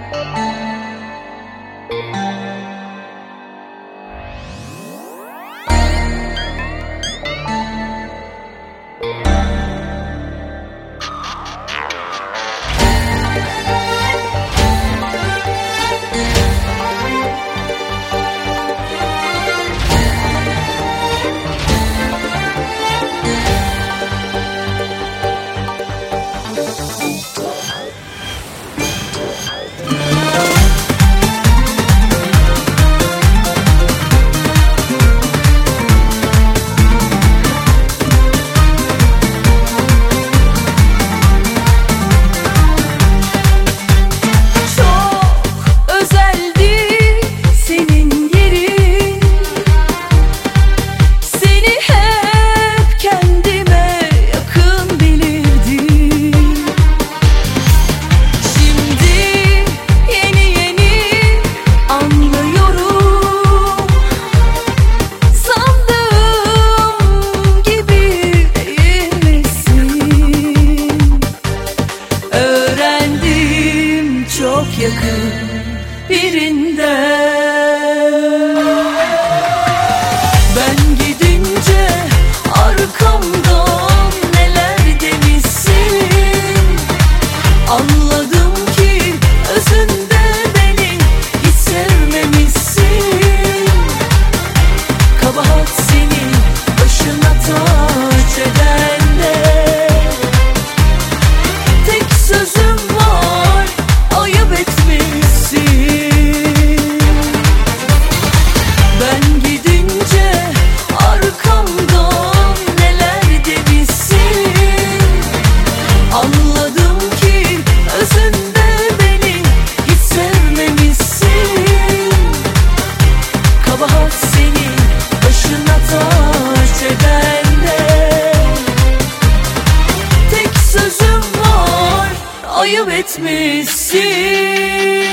yakın birinden. Ben gidince arkamdan neler demişsin. Anladım ki özünde beni hiç sevmemişsin. Kabahat senin başına taç edende. Tek sözüm var, ayıp etmişsin. Ben gidince arkamdan neler demişsin. Anladım ki özünde beni hiç sevmemişsin. Kabahat senin başına taç edende. Tek sözüm var, ayıp etmişsin.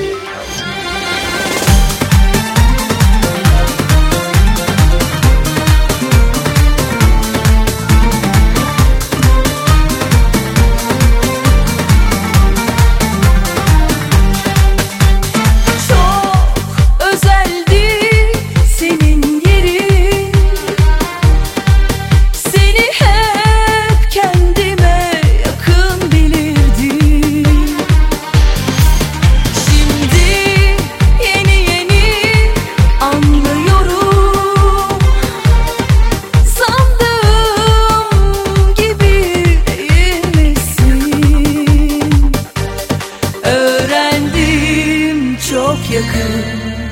Çok yakın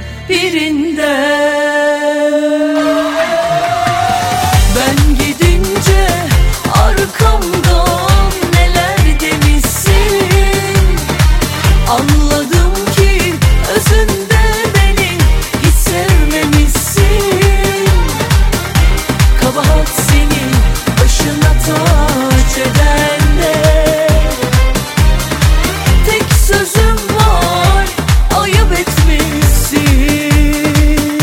birinden. Ben gidince arkamdan neler demişsin. Anladım ki özünde beni hiç sevmemişsin. Kabahat senin başına taç edende. Tek sözüm var, ayıp etmişsin.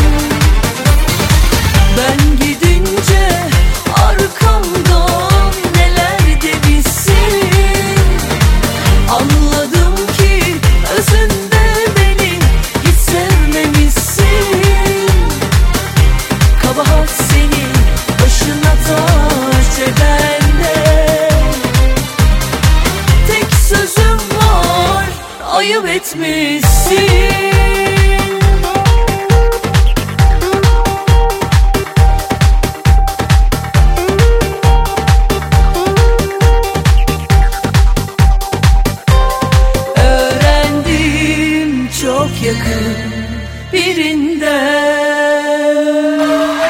Ben gidince arkamdan neler demişsin. Anladım ki özünde beni hiç sevmemişsin. Kabahat senin başına taç edende. Tek sözüm var, ayıp etmişsin. Öğrendim çok yakın birinden.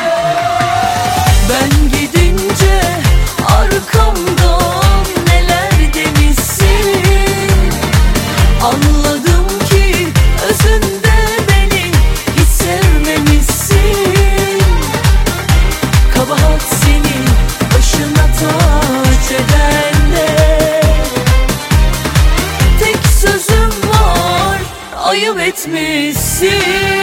Ben gidince arkamdan neler demişsin. Anladım ki özünde beni hiç sevmemişsin. Kabahat senin başına taç edende. Tek sözüm var, ayıp etmişsin.